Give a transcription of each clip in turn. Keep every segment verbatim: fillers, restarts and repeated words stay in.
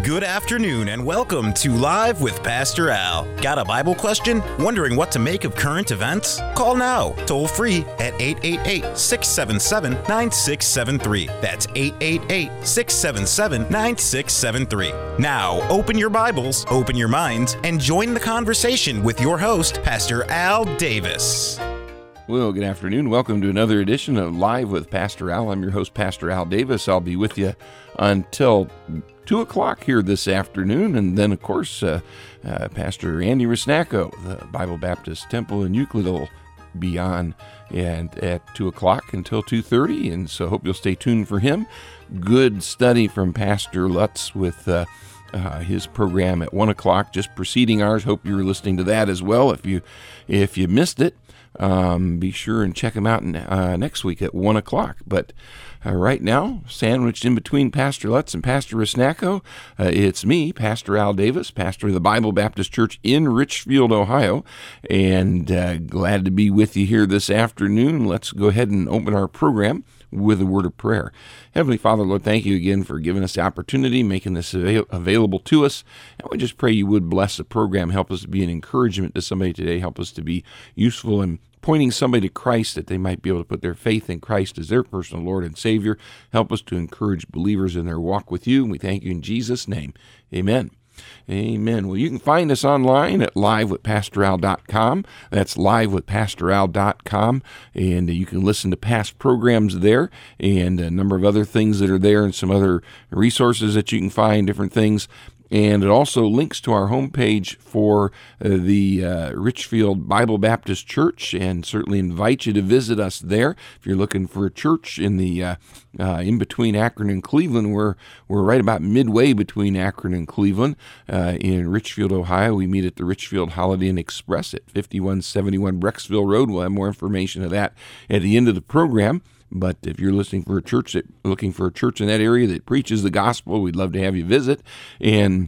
Good afternoon and welcome to Live with Pastor Al. Got a Bible question? Wondering what to make of current events? Call now, toll free at eight eight eight, six seven seven, nine six seven three. That's eight eight eight, six seven seven, nine six seven three. Now, open your Bibles, open your minds, and join the conversation with your host, Pastor Al Davis. Well, good afternoon. Welcome to another edition of Live with Pastor Al. I'm your host, Pastor Al Davis. I'll be with you until two o'clock here this afternoon. And then, of course, uh, uh, Pastor Andy Rusnacko, the Bible Baptist Temple in Euclid, will be on and at two o'clock until two thirty. And so I hope you'll stay tuned for him. Good study from Pastor Lutz with uh, uh, his program at one o'clock, just preceding ours. Hope you were listening to that as well. If you, if you missed it, Um, be sure and check them out in, uh, next week at one o'clock. But uh, right now, sandwiched in between Pastor Lutz and Pastor Rusnacko, uh, it's me, Pastor Al Davis, pastor of the Bible Baptist Church in Richfield, Ohio, and uh, glad to be with you here this afternoon. Let's go ahead and open our program with a word of prayer. Heavenly Father, Lord, thank you again for giving us the opportunity, making this avail- available to us. And we just pray you would bless the program, help us to be an encouragement to somebody today, help us to be useful in pointing somebody to Christ, that they might be able to put their faith in Christ as their personal Lord and Savior. Help us to encourage believers in their walk with you. And we thank you in Jesus' name. Amen. Amen. Well, you can find us online at live with pastor al dot com. That's live with pastor al dot com. And you can listen to past programs there and a number of other things that are there and some other resources that you can find, different things. And it also links to our homepage for uh, the uh, Richfield Bible Baptist Church, and certainly invite you to visit us there. If you're looking for a church in the uh, uh, in between Akron and Cleveland, we're we're right about midway between Akron and Cleveland uh, in Richfield, Ohio. We meet at the Richfield Holiday Inn Express at fifty-one seventy-one Brecksville Road. We'll have more information of that at the end of the program. But if you're listening for a church that looking for a church in that area that preaches the gospel, we'd love to have you visit. And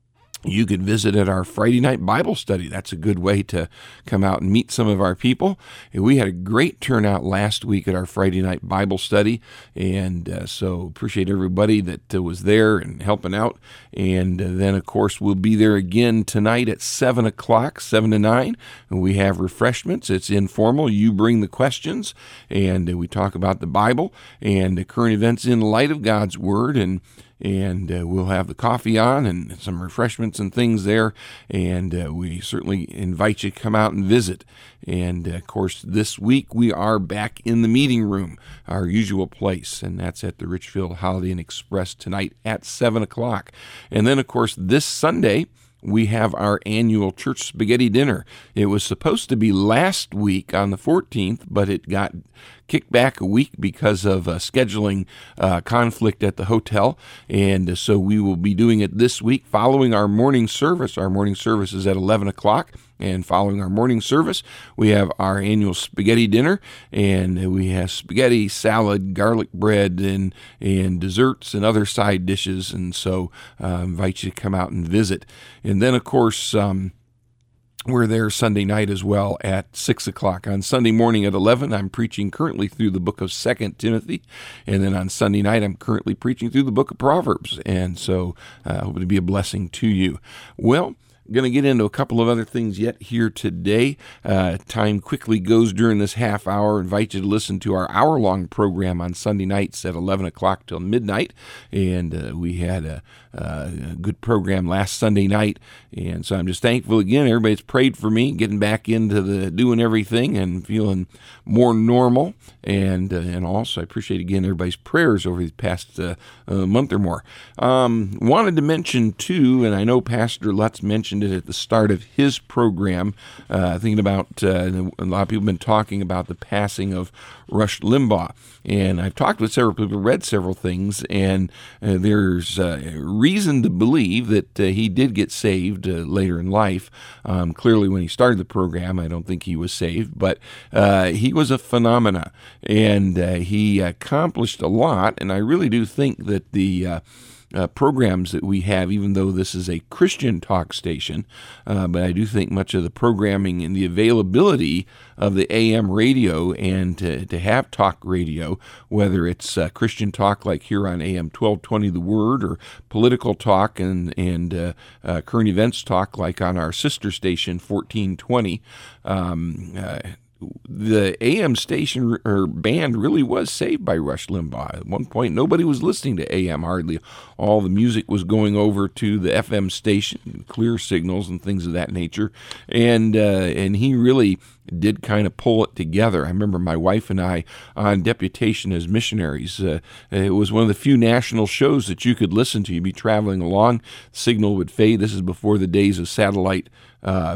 you could visit at our Friday night Bible study. That's a good way to come out and meet some of our people. And we had a great turnout last week at our Friday night Bible study, and uh, so appreciate everybody that uh, was there and helping out. And uh, then, of course, we'll be there again tonight at seven o'clock, seven to nine, and we have refreshments. It's informal. You bring the questions, and uh, we talk about the Bible and the current events in light of God's Word, and And uh, we'll have the coffee on and some refreshments and things there. And uh, we certainly invite you to come out and visit. And, uh, of course, this week we are back in the meeting room, our usual place. And that's at the Richfield Holiday Inn Express tonight at seven o'clock. And then, of course, this Sunday, we have our annual church spaghetti dinner. It was supposed to be last week on the fourteenth, but it got kicked back a week because of a scheduling uh, conflict at the hotel. And so we will be doing it this week following our morning service. Our morning service is at eleven o'clock. And following our morning service, we have our annual spaghetti dinner, and we have spaghetti, salad, garlic bread, and and desserts and other side dishes. And so I uh, invite you to come out and visit. And then, of course, um, we're there Sunday night as well at six o'clock. On Sunday morning at eleven, I'm preaching currently through the book of Second Timothy. And then on Sunday night, I'm currently preaching through the book of Proverbs. And so I uh, hope to be a blessing to you. Well, going to get into a couple of other things yet here today. Uh, time quickly goes during this half hour. I invite you to listen to our hour-long program on Sunday nights at eleven o'clock till midnight. And uh, we had a, a good program last Sunday night. And so I'm just thankful again. Everybody's prayed for me, getting back into the doing everything and feeling more normal. And uh, and also I appreciate again everybody's prayers over the past uh, uh, month or more. Um, wanted to mention too, and I know Pastor Lutz mentioned it at the start of his program, uh, thinking about, uh, a lot of people have been talking about the passing of Rush Limbaugh. And I've talked with several people, read several things, and uh, there's uh, reason to believe that uh, he did get saved uh, later in life. Um, clearly, when he started the program, I don't think he was saved, but uh, he was a phenomena, and uh, he accomplished a lot, and I really do think that the uh, uh, programs that we have, even though this is a Christian talk station. Uh, but I do think much of the programming and the availability of the A M radio and to, to have talk radio, whether it's uh, Christian talk like here on A M twelve twenty The Word, or political talk and, and uh, uh, current events talk like on our sister station fourteen twenty, um, uh, the A M station or band really was saved by Rush Limbaugh. At one point, nobody was listening to A M hardly. All the music was going over to the F M station, clear signals and things of that nature. And uh, and he really did kind of pull it together. I remember my wife and I on deputation as missionaries. Uh, it was one of the few national shows that you could listen to. You'd be traveling along, signal would fade. This is before the days of satellite uh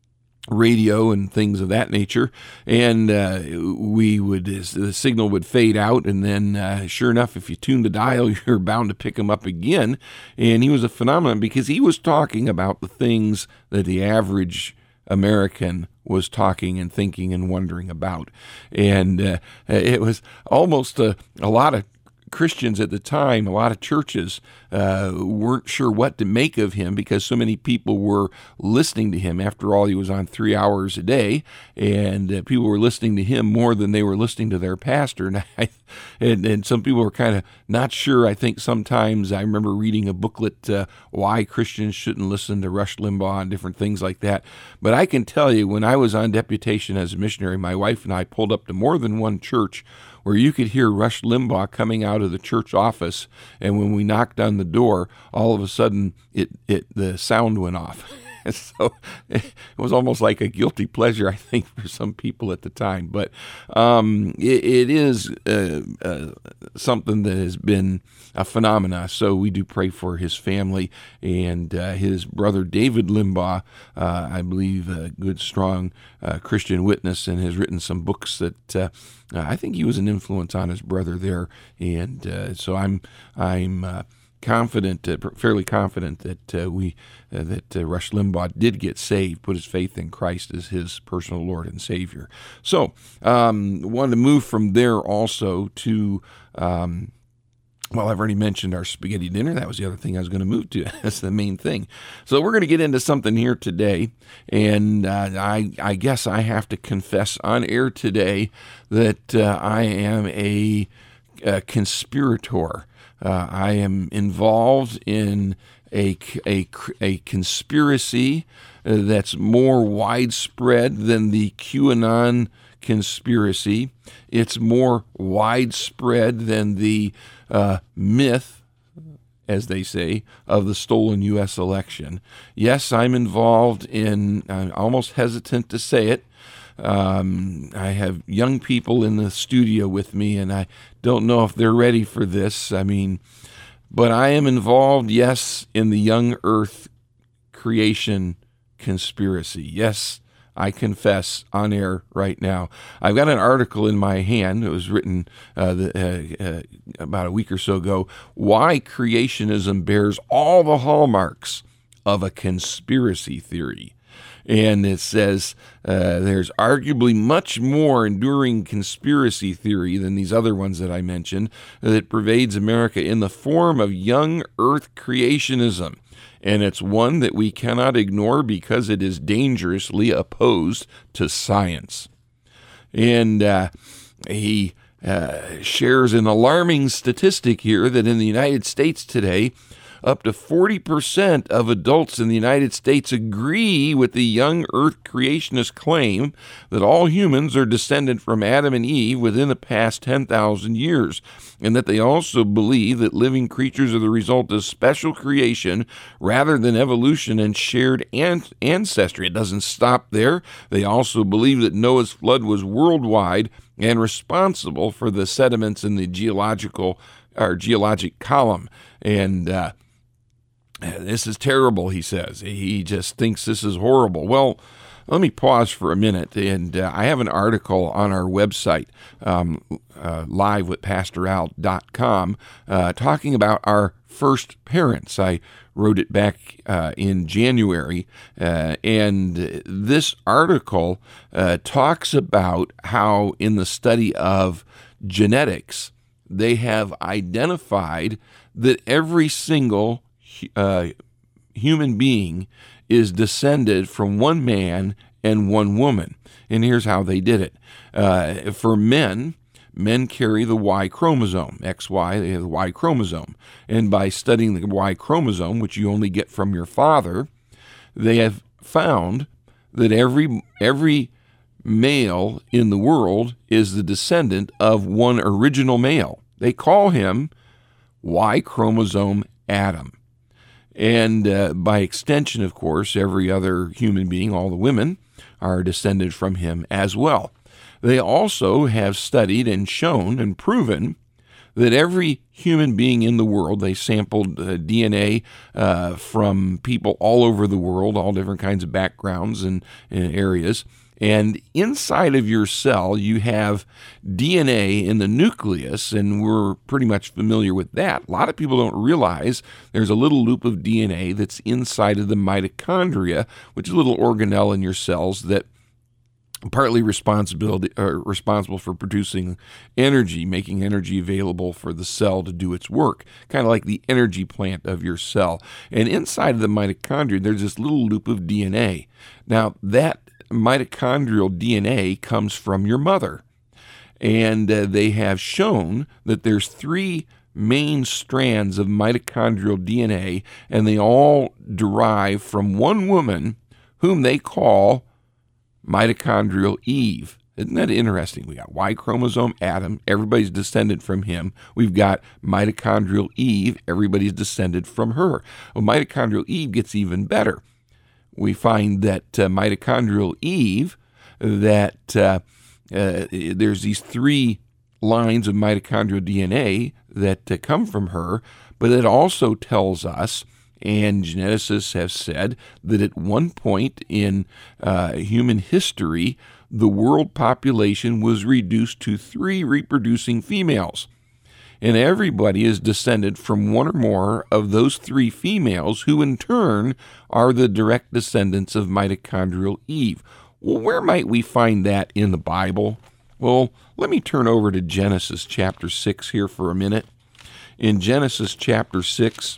radio and things of that nature, and uh, we would the signal would fade out, and then uh, sure enough, if you tuned the dial, you're bound to pick him up again. And he was a phenomenon because he was talking about the things that the average American was talking and thinking and wondering about, and uh, it was almost a, a lot of Christians at the time, a lot of churches uh, weren't sure what to make of him because so many people were listening to him. After all, he was on three hours a day, and uh, people were listening to him more than they were listening to their pastor. And, I, and, and some people were kind of not sure. I think sometimes I remember reading a booklet, uh, Why Christians Shouldn't Listen to Rush Limbaugh and different things like that. But I can tell you, when I was on deputation as a missionary, my wife and I pulled up to more than one church where you could hear Rush Limbaugh coming out of the church office, and when we knocked on the door, all of a sudden it, it the sound went off. So it was almost like a guilty pleasure, I think, for some people at the time. But um, it, it is uh, uh, something that has been a phenomena. So we do pray for his family and uh, his brother David Limbaugh, uh, I believe a good, strong uh, Christian witness, and has written some books that uh, I think he was an influence on his brother there. And uh, so I'm I'm. Uh, confident, uh, fairly confident that uh, we uh, that uh, Rush Limbaugh did get saved, put his faith in Christ as his personal Lord and Savior. So, um, wanted to move from there also to. Um, Well, I've already mentioned our spaghetti dinner. That was the other thing I was going to move to. That's the main thing. So we're going to get into something here today, and uh, I, I guess I have to confess on air today that uh, I am a, a conspirator. Uh, I am involved in a, a, a conspiracy uh, that's more widespread than the QAnon conspiracy. It's more widespread than the uh, myth, as they say, of the stolen U S election. Yes, I'm involved in, I'm almost hesitant to say it, Um, I have young people in the studio with me, and I don't know if they're ready for this. I mean, but I am involved, yes, in the young earth creation conspiracy. Yes, I confess on air right now. I've got an article in my hand. It was written uh, the, uh, uh, about a week or so ago. Why creationism bears all the hallmarks of a conspiracy theory. And it says uh, there's arguably much more enduring conspiracy theory than these other ones that I mentioned that pervades America in the form of young earth creationism. And it's one that we cannot ignore because it is dangerously opposed to science. And uh, he uh, shares an alarming statistic here that in the United States today, up to forty percent of adults in the United States agree with the young earth creationist claim that all humans are descended from Adam and Eve within the past ten thousand years, and that they also believe that living creatures are the result of special creation rather than evolution and shared an- ancestry. It doesn't stop there. They also believe that Noah's flood was worldwide and responsible for the sediments in the geological or geologic column. And uh, this is terrible, he says. He just thinks this is horrible. Well, let me pause for a minute, and uh, I have an article on our website, um, uh, live with pastor al dot com, uh, talking about our first parents. I wrote it back uh, in January, uh, and this article uh, talks about how in the study of genetics, they have identified that every single uh, human being is descended from one man and one woman. And here's how they did it. Uh, for men, men carry the Y chromosome, X Y, they have the Y chromosome. And by studying the Y chromosome, which you only get from your father, they have found that every every male in the world is the descendant of one original male. They call him Y chromosome Adam. And uh, by extension, of course, every other human being, all the women, are descended from him as well. They also have studied and shown and proven that every human being in the world, they sampled uh, D N A uh, from people all over the world, all different kinds of backgrounds and, and areas. And inside of your cell, you have D N A in the nucleus, and we're pretty much familiar with that. A lot of people don't realize there's a little loop of D N A that's inside of the mitochondria, which is a little organelle in your cells that partly responsibility uh, responsible for producing energy, making energy available for the cell to do its work, kind of like the energy plant of your cell. And inside of the mitochondria, there's this little loop of D N A. Now, that mitochondrial D N A comes from your mother. And uh, they have shown that there's three main strands of mitochondrial D N A, and they all derive from one woman whom they call mitochondrial Eve. Isn't that interesting? We got Y chromosome Adam, everybody's descended from him. We've got mitochondrial Eve, everybody's descended from her. Well, mitochondrial Eve gets even better. We find that uh, mitochondrial Eve, that uh, uh, there's these three lines of mitochondrial D N A that uh, come from her, but it also tells us, and geneticists have said, that at one point in uh, human history, the world population was reduced to three reproducing females. And everybody is descended from one or more of those three females, who in turn are the direct descendants of mitochondrial Eve. Well, where might we find that in the Bible? Well, let me turn over to Genesis chapter six here for a minute. In Genesis chapter six,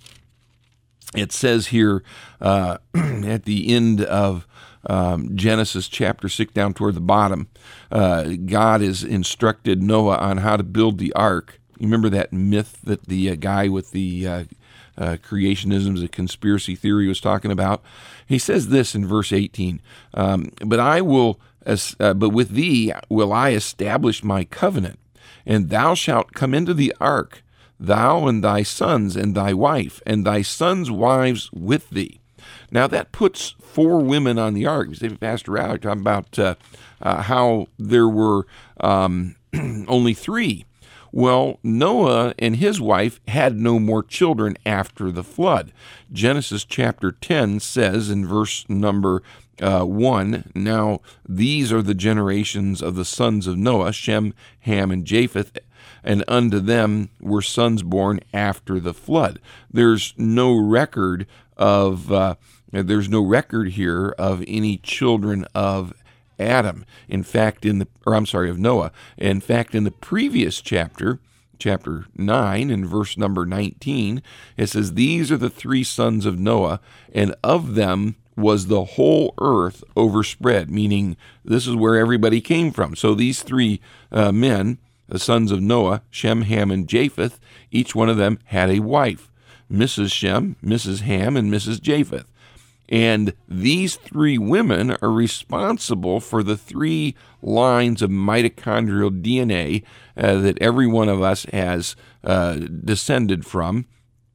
it says here uh, at the end of um, Genesis chapter six, down toward the bottom, uh, God has instructed Noah on how to build the ark. You remember that myth that the uh, guy with the uh, uh, creationism, the conspiracy theory, was talking about? He says this in verse eighteen, um, but I will, as, uh, but with thee will I establish my covenant, and thou shalt come into the ark, thou and thy sons and thy wife, and thy sons' wives with thee. Now that puts four women on the ark. You say, Pastor Al, you're talking about uh, uh, how there were um, only three. Well, Noah and his wife had no more children after the flood. Genesis chapter ten says in verse number uh, one, now these are the generations of the sons of Noah, Shem, Ham, and Japheth, and unto them were sons born after the flood. There's no record of, uh, there's no record here of any children of Adam. In fact, in the, or I'm sorry, of Noah. In fact, in the previous chapter, chapter nine, and verse number nineteen, it says, these are the three sons of Noah, and of them was the whole earth overspread, meaning this is where everybody came from. So these three uh, men, the sons of Noah, Shem, Ham, and Japheth, each one of them had a wife, Missus Shem, Missus Ham, and Missus Japheth. And these three women are responsible for the three lines of mitochondrial D N A uh, that every one of us has uh, descended from.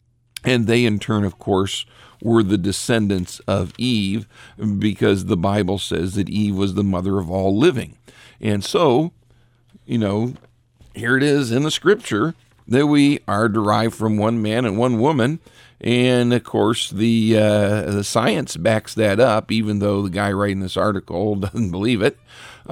And they, in turn, of course, were the descendants of Eve, because the Bible says that Eve was the mother of all living. And so, you know, here it is in the Scripture that we are derived from one man and one woman. And, of course, the uh, the science backs that up, even though the guy writing this article doesn't believe it.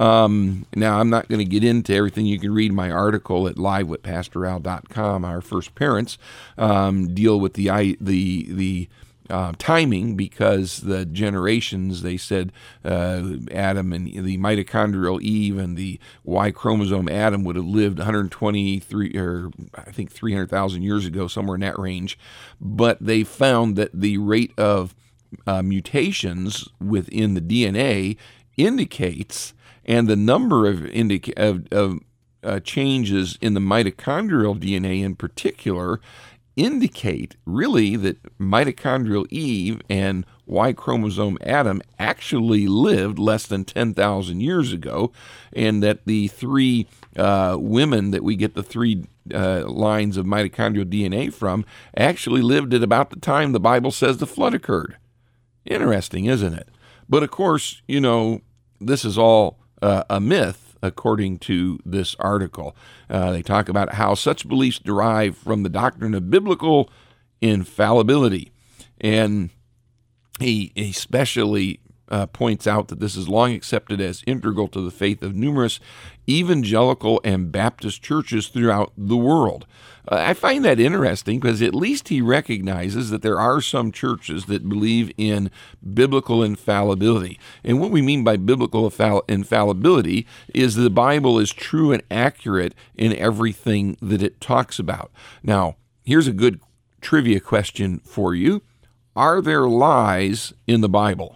Um, now, I'm not going to get into everything. You can read my article at live with pastor al dot com. Our first parents um, deal with the the the uh, timing, because the generations, they said uh, Adam and the mitochondrial Eve and the Y chromosome Adam would have lived one hundred twenty-three, or I think three hundred thousand years ago, somewhere in that range. But they found that the rate of uh, mutations within the D N A indicates, and the number of, indica- of, of uh, changes in the mitochondrial D N A in particular indicate really that mitochondrial Eve and Y chromosome Adam actually lived less than ten thousand years ago, and that the three uh, women that we get the three uh, lines of mitochondrial D N A from actually lived at about the time the Bible says the flood occurred. Interesting, isn't it? But of course, you know, this is all uh, a myth. According to this article, uh, they talk about how such beliefs derive from the doctrine of biblical infallibility. And he especially uh, points out that this is long accepted as integral to the faith of numerous evangelical and Baptist churches throughout the world. Uh, I find that interesting because at least he recognizes that there are some churches that believe in biblical infallibility. And what we mean by biblical infallibility is the Bible is true and accurate in everything that it talks about. Now, here's a good trivia question for you. Are there lies in the Bible?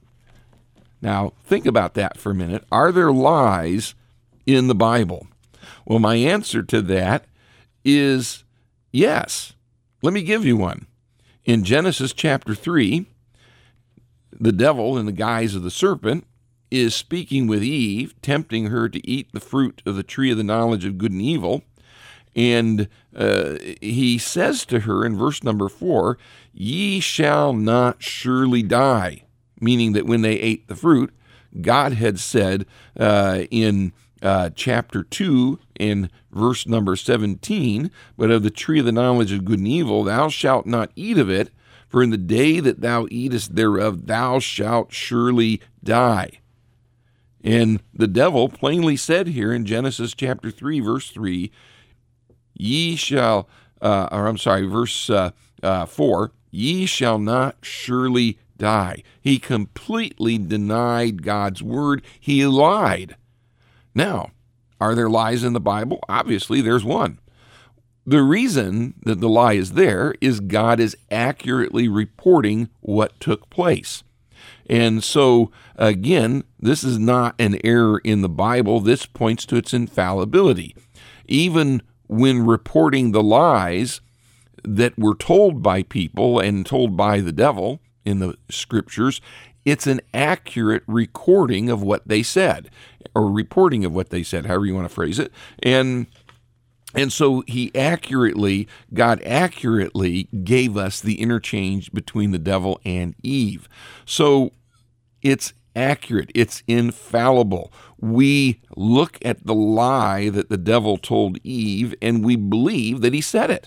Now, think about that for a minute. Are there lies in the Bible? Well, my answer to that is yes. Let me give you one. In Genesis chapter three, the devil, in the guise of the serpent, is speaking with Eve, tempting her to eat the fruit of the tree of the knowledge of good and evil. And uh, he says to her in verse number four, "Ye shall not surely die," meaning that when they ate the fruit, God had said uh, in uh, chapter two, in verse number seventeen, "But of the tree of the knowledge of good and evil thou shalt not eat of it, for in the day that thou eatest thereof thou shalt surely die." And the devil plainly said here in Genesis chapter three, verse three, "Ye shall," uh, or I'm sorry, verse uh, uh, four, "Ye shall not surely die." He completely denied God's word. He lied. Now, are there lies in the Bible? Obviously, there's one. The reason that the lie is there is God is accurately reporting what took place. And so, again, this is not an error in the Bible. This points to its infallibility. Even when reporting the lies that were told by people and told by the devil in the scriptures, it's an accurate recording of what they said, or reporting of what they said, however you want to phrase it. And and so he accurately, God accurately gave us the interchange between the devil and Eve. So it's accurate. It's infallible. We look at the lie that the devil told Eve, and we believe that he said it.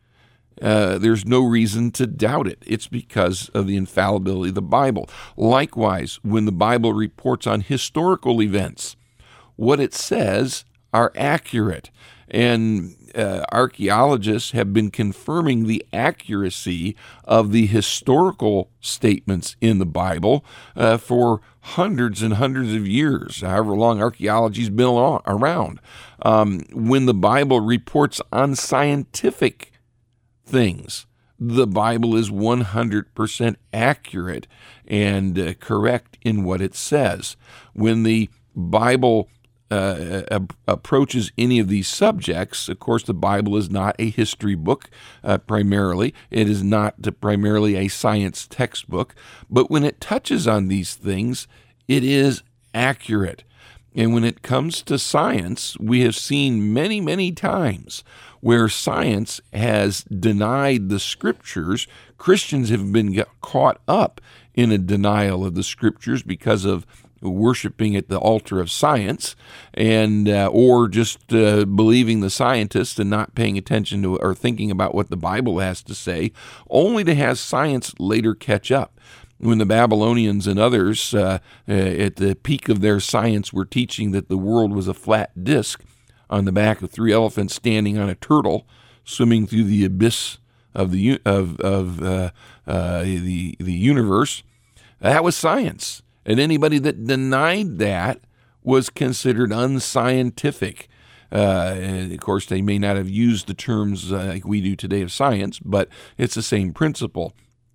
Uh, there's no reason to doubt it. It's because of the infallibility of the Bible. Likewise, when the Bible reports on historical events, what it says are accurate. And uh, archaeologists have been confirming the accuracy of the historical statements in the Bible uh, for hundreds and hundreds of years, however long archaeology's been along, around. Um, when the Bible reports on scientific things, the Bible is one hundred percent accurate and uh, correct in what it says. When the Bible uh, uh, approaches any of these subjects, of course, the Bible is not a history book uh, primarily. It is not primarily a science textbook. But when it touches on these things, it is accurate. And when it comes to science, we have seen many, many times where science has denied the scriptures. Christians have been caught up in a denial of the scriptures because of worshiping at the altar of science, and uh, or just uh, believing the scientists and not paying attention to or thinking about what the Bible has to say, only to have science later catch up. When the Babylonians and others uh, uh, at the peak of their science were teaching that the world was a flat disk on the back of three elephants standing on a turtle swimming through the abyss of the of of uh, uh, the the universe. That was science, and anybody that denied that was considered unscientific. Uh, and of course, they may not have used the terms uh, like we do today of science, but it's the same principle.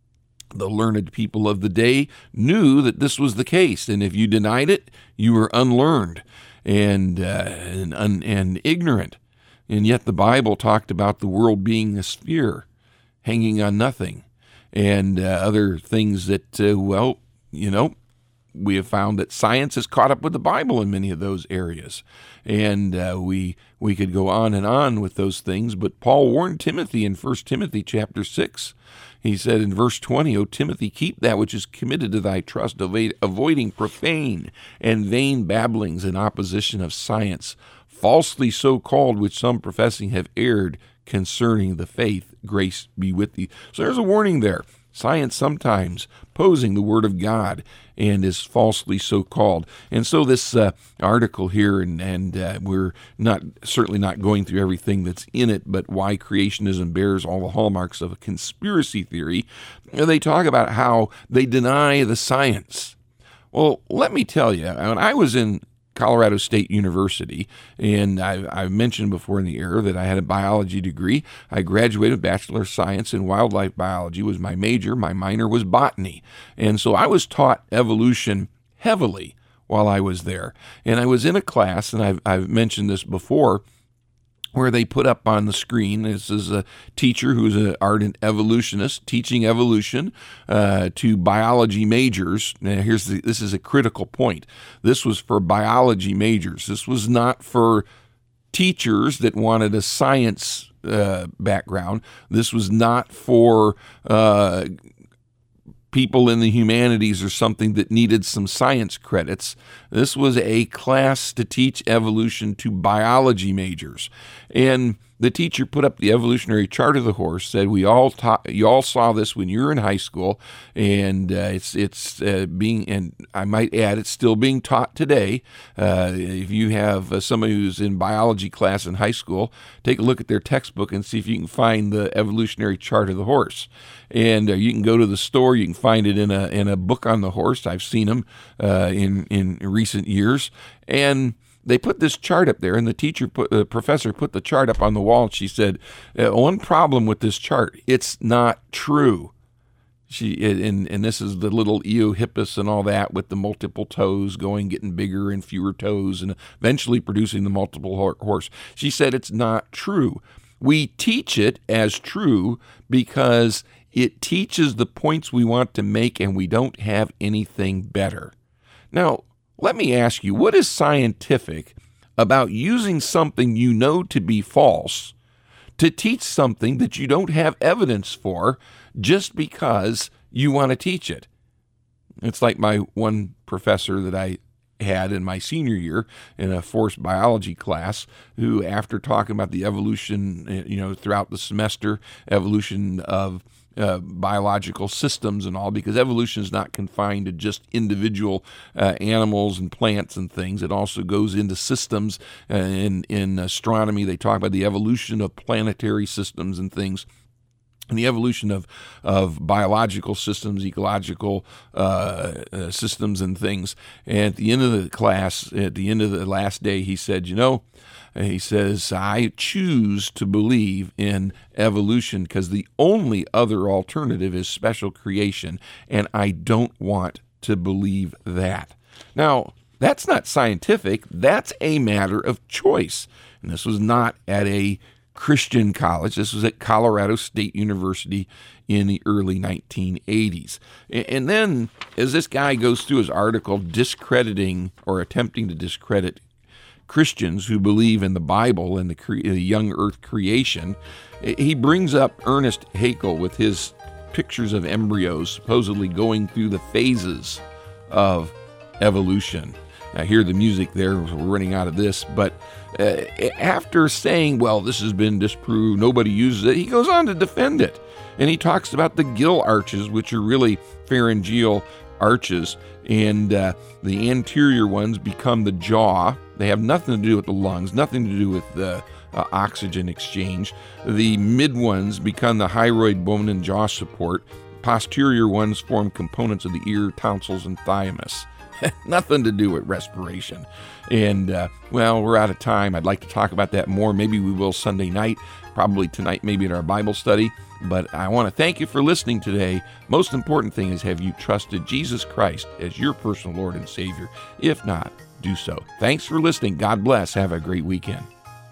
The learned people of the day knew that this was the case, and if you denied it, you were unlearned and uh, and, un- and ignorant. And yet the Bible talked about the world being a sphere, hanging on nothing, and uh, other things that, uh, well, you know, we have found that science has caught up with the Bible in many of those areas. And uh, we we could go on and on with those things, but Paul warned Timothy in First Timothy chapter six. He said in verse twenty, O Timothy, keep that which is committed to thy trust, avoiding profane and vain babblings in opposition of science, falsely so called, which some professing have erred concerning the faith. Grace be with thee. So there's a warning there. Science sometimes posing the Word of God and is falsely so called. And so this uh, article here, and, and uh, we're not certainly not going through everything that's in it, but why creationism bears all the hallmarks of a conspiracy theory. They talk about how they deny the science. Well, let me tell you, when I was in Colorado State University, and I, I've mentioned before in the air that I had a biology degree. I graduated with Bachelor of Science in Wildlife Biology was my major. My minor was botany. And so I was taught evolution heavily while I was there. And I was in a class, and I've, I've mentioned this before, where they put up on the screen, this is a teacher who's an ardent evolutionist teaching evolution uh, to biology majors. Now, here's the, this is a critical point. This was for biology majors. This was not for teachers that wanted a science uh, background. This was not for uh, people in the humanities or something that needed some science credits. This was a class to teach evolution to biology majors. And the teacher put up the evolutionary chart of the horse, said, we all taught, you all saw this when you were in high school, and uh, it's it's uh, being, and I might add, it's still being taught today. Uh, if you have uh, somebody who's in biology class in high school, take a look at their textbook and see if you can find the evolutionary chart of the horse. And uh, you can go to the store, you can find it in a in a book on the horse. I've seen them uh, in, in recent years. And they put this chart up there, and the teacher, put, the professor put the chart up on the wall, and she said, uh, one problem with this chart, it's not true. She and, and this is the little Eohippus and all that with the multiple toes going, getting bigger and fewer toes, and eventually producing the multiple horse. She said it's not true. We teach it as true because it teaches the points we want to make, and we don't have anything better. Now, let me ask you, what is scientific about using something you know to be false to teach something that you don't have evidence for just because you want to teach it? It's like my one professor that I had in my senior year in a forced biology class, who, after talking about the evolution, you know, throughout the semester, evolution of Uh, biological systems and all, because evolution is not confined to just individual uh, animals and plants and things. It also goes into systems. Uh, in, in astronomy, they talk about the evolution of planetary systems and things, and the evolution of, of biological systems, ecological uh, uh, systems and things. And at the end of the class, at the end of the last day, he said, you know, he says, I choose to believe in evolution because the only other alternative is special creation, and I don't want to believe that. Now, that's not scientific. That's a matter of choice. And this was not at a Christian college. This was at Colorado State University in the early nineteen eighties. And then, as this guy goes through his article discrediting or attempting to discredit Christians who believe in the Bible and the, cre- the young earth creation, he brings up Ernest Haeckel with his pictures of embryos supposedly going through the phases of evolution. I hear the music there, we're running out of this, but uh, after saying, well, this has been disproved, nobody uses it, he goes on to defend it. And he talks about the gill arches, which are really pharyngeal arches, and uh, the anterior ones become the jaw. They have nothing to do with the lungs, nothing to do with the uh, oxygen exchange. The mid ones become the hyroid bone and jaw support. Posterior ones form components of the ear, tonsils, and thymus. Nothing to do with respiration. And, uh, well, we're out of time. I'd like to talk about that more. Maybe we will Sunday night, probably tonight, maybe in our Bible study. But I want to thank you for listening today. Most important thing is, have you trusted Jesus Christ as your personal Lord and Savior? If not, do so. Thanks for listening. God bless. Have a great weekend.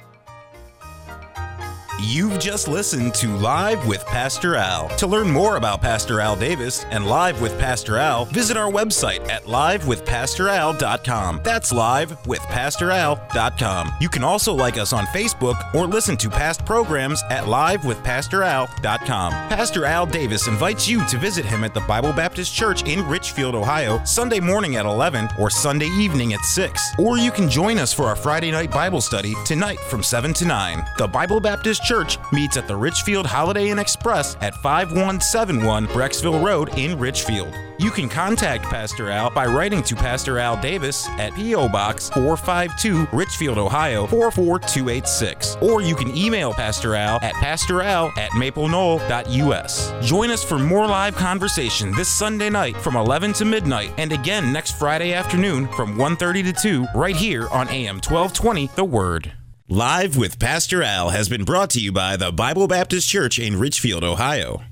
You've just listened to Live with Pastor Al. To learn more about Pastor Al Davis and Live with Pastor Al, visit our website at live with pastor al dot com. That's live with pastor al dot com. You can also like us on Facebook or listen to past programs at live with pastor al dot com. Pastor Al Davis invites you to visit him at the Bible Baptist Church in Richfield, Ohio, Sunday morning at eleven or Sunday evening at six. Or you can join us for our Friday night Bible study tonight from seven to nine. The Bible Baptist Church meets at the Richfield Holiday Inn Express at five one seven one Brecksville Road in Richfield. You can contact Pastor Al by writing to Pastor Al Davis at P O Box four five two, Richfield, Ohio four four two eight six. Or you can email Pastor Al at pastoral at maple knoll dot u s. Join us for more live conversation this Sunday night from eleven to midnight, and again next Friday afternoon from one thirty to two, right here on A M twelve twenty, The Word. Live with Pastor Al has been brought to you by the Bible Baptist Church in Richfield, Ohio.